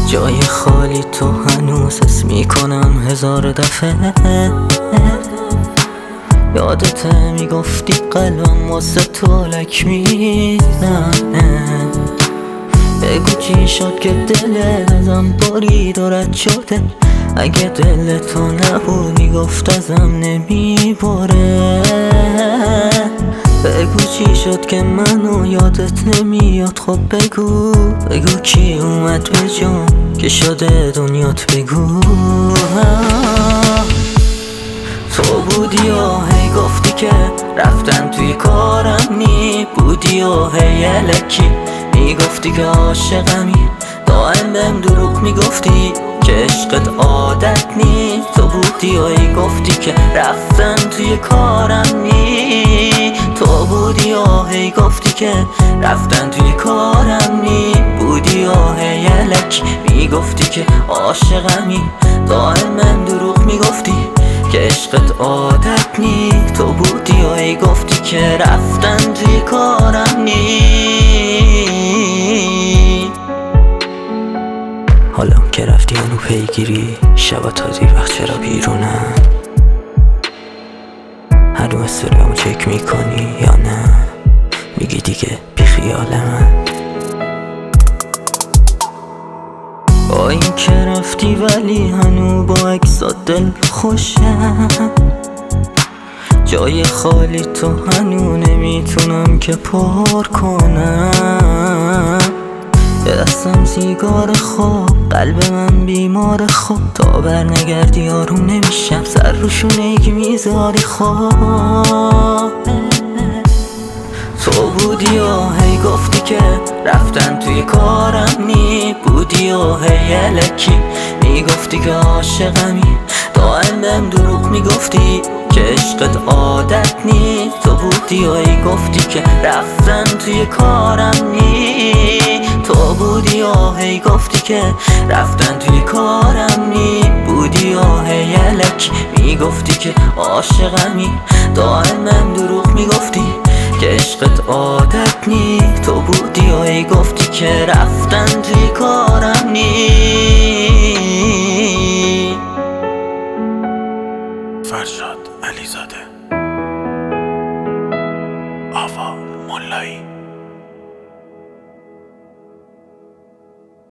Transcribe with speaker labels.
Speaker 1: جای خالی تو هنوز حس میکنم هزار دفعه. یادته میگفتی قلبم واسه تو لک میزنه. بگو چی شد که دلت ازم برید و رد شده. اگه دل تو نبود میگفت ازم نمیبره. بگو چی شد که منو یادت نمیاد. خب بگو کی اومد به جام که شده دنیات. بگو تو بودی و هی گفتی که رفتن توی کارم نی. بودی و هی الکی میگفتی که عاشقمی. دائم بهم دروغ میگفتی که عشقت عادت نی. تو بودی و هی گفتی که رفتن توی کارم نی. تو بودی و هی گفتی که رفتن توی کارم نی. بودی و هی الکی میگفتی که عاشقمی. دائم بهم دروغ میگفتی که عشقت عادت نی. تو بودی و هی گفتی که رفتن توی کارم نی. حالا که رفتی هنو پیگیری شبا تا دیر وقت چرا بیرونم؟ هنو استوریامو چک میکنی یا نه؟ میگی دیگه بی خیال من. با این که رفتی ولی هنو با عکسات دل خوشم. جای خالی تو هنو نمیتونم که پر کنم. یه دستم سیگار خواب قلب من بیمار خواب. تا برنگردی آروم نمیشم سر رو شونه‌ای میذاری خواب. تو بودی و هی گفتی که رفتن توی کارم نی. بودی و هی الکی میگفتی که عاشقمی. دائم بهم دروغ میگفتی که عشقت عادت نی. تو بودی و هی گفتی که رفتن توی کارم نی. تو بودی و هی گفتی که رفتن توی کارم نی. بودی و هی الکی میگفتی که عاشقمی. دائم بهم دروغ میگفتی که عشقت عادت نی. تو بودی و هی گفتی که رفتن توی کارم نی.